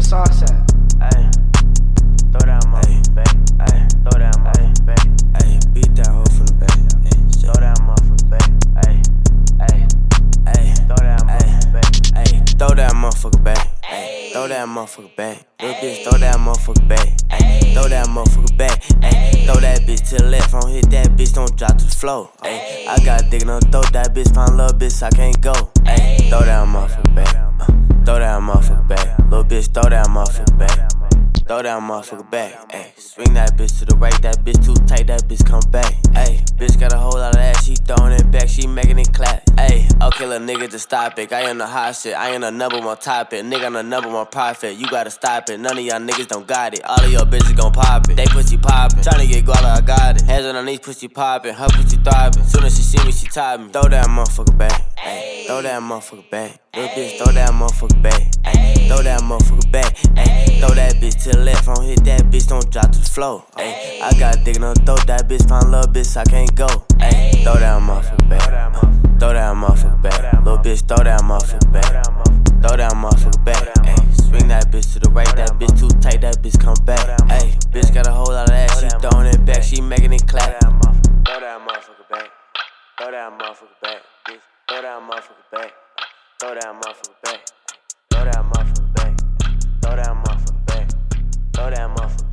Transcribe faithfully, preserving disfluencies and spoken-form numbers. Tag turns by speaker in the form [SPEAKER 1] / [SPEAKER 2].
[SPEAKER 1] sauce at?
[SPEAKER 2] Ayy, throw that motherfucker back. Ayy, throw that motherfucker back. Ayy, beat that hoe from the back. Ayy, throw that motherfucker back. Ayy, ayy, ayy, throw that motherfucker back. Ayy, throw that motherfucker back. Ayy, throw that motherfucker back. Little bitch, throw that motherfucker back. Ayy, throw that motherfucker back. Ayy, throw that bitch to the left. Don't hit that bitch, don't drop to the floor. Ayy, I got a dick in the throat. That bitch find love, bitch, I can't go. Ayy, throw that motherfucker back. Uh, throw that motherfucker back. Little bitch, throw that motherfucker back. Throw that motherfucker back, ayy. Swing that bitch to the right, that bitch too tight, that bitch come back, ayy. Bitch got a whole lot of ass, she throwing it back, she making it clap, ayy. Okay, little nigga, just stop it. I am the hot shit, I am the number one topic. Nigga, I'm the number one profit, you gotta stop it. None of y'all niggas don't got it, all of your bitches gon' pop it. They pussy poppin', tryna get guala, I got it. Hands on her knees, pussy poppin', her pussy thriving. Soon as she see me, she top me. Throw that motherfucker back, ayy. Throw that motherfucker back. Little bitch, throw that motherfucker back, ayy. Throw that motherfucker back, ayy. Throw that bitch to the left, don't hit that bitch, don't drop to the floor, ayy. I got a dick in the throat, that bitch find love, bitch, I can't go, ayy. Throw that motherfucker back, uh, throw that motherfucker back. Little bitch, throw that motherfucker back. Throw that motherfucker back, ayy. Swing that bitch to the right, that bitch too tight, that bitch come back, ayy. Bitch got a whole lot of ass, she throwing it back, she making it clap. Throw that motherfucker back, throw that motherfucker back, bitch. Throw that motherfucker back, throw that motherfucker back, throw that motherfucker back, throw that motherfucker back, throw that motherfucker back.